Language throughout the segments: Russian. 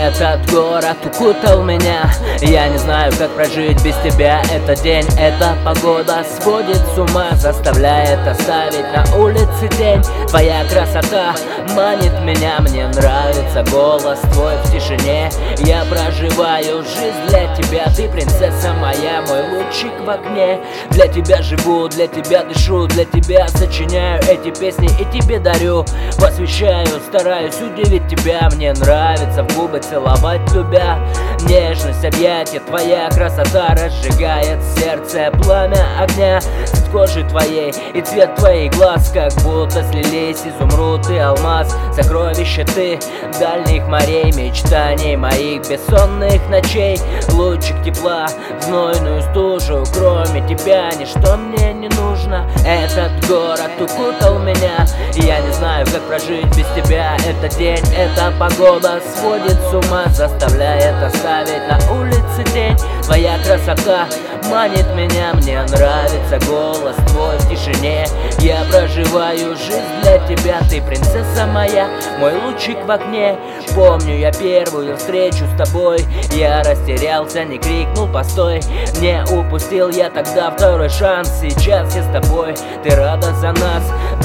Этот город укутал меня, я не знаю, как прожить без тебя. Этот день, эта погода сводит с ума, заставляет оставить на улице тень. Твоя красота манит меня, мне нравится голос твой в тишине. Я проживаю жизнь для тебя, ты принцесса моя, мой лучик в окне. Для тебя живу, для тебя дышу, для тебя сочиняю эти песни и тебе дарю. Посвящаю, стараюсь удивить тебя, мне нравится в губы целовать любя. Нежность, объятия, твоя красота разжигает сердце пламя огня. Цвет кожи твоей и цвет твоих глаз как будто слились изумруд и алмаз. Сокровище ты дальних морей, мечтаний моих бессонных ночей. Лучик тепла в знойную стужу, кроме тебя ничто мне не нужно. Этот город укутал меня, я не знаю, как прожить без тебя. Этот день, эта погода сводит с ума, заставляет оставить на улице тень. Твоя красота манит меня, мне нравится голос твой в тишине. Я проживаю жизнь для тебя, ты принцесса моя, мой лучик в окне. Помню я первую встречу с тобой, я растерялся, не крикнул постой. Не упустил я тогда второй шанс, сейчас я с тобой. Ты рада за нас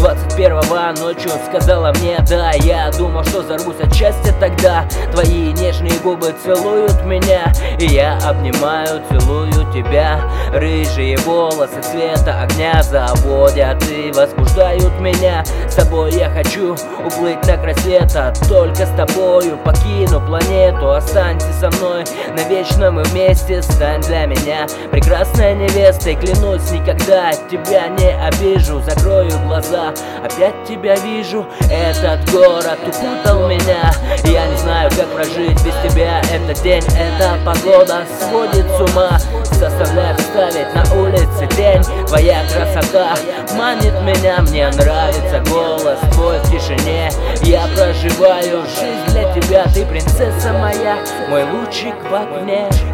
21-го ночью сказала мне да. Я думал, что взорвусь от счастья тогда. Твои нежные губы целуют меня, и я обнимаю, целую тебя. Рыжие волосы цвета огня заводят и возбуждают меня. С тобой я хочу уплыть на край света, только с тобою покину планету. Останься со мной навечно, мы вместе, стань для меня прекрасной невестой. Клянусь, никогда тебя не обижу, закрою глаза, опять тебя вижу. Этот город укутал меня, я не знаю, как прожить без тебя. Этот день, эта погода сводит с ума, заставляет ставить на улице тень. Твоя красота манит меня, мне нравится голос твой в тишине. Я проживаю жизнь для тебя, ты принцесса моя, мой лучик в окне.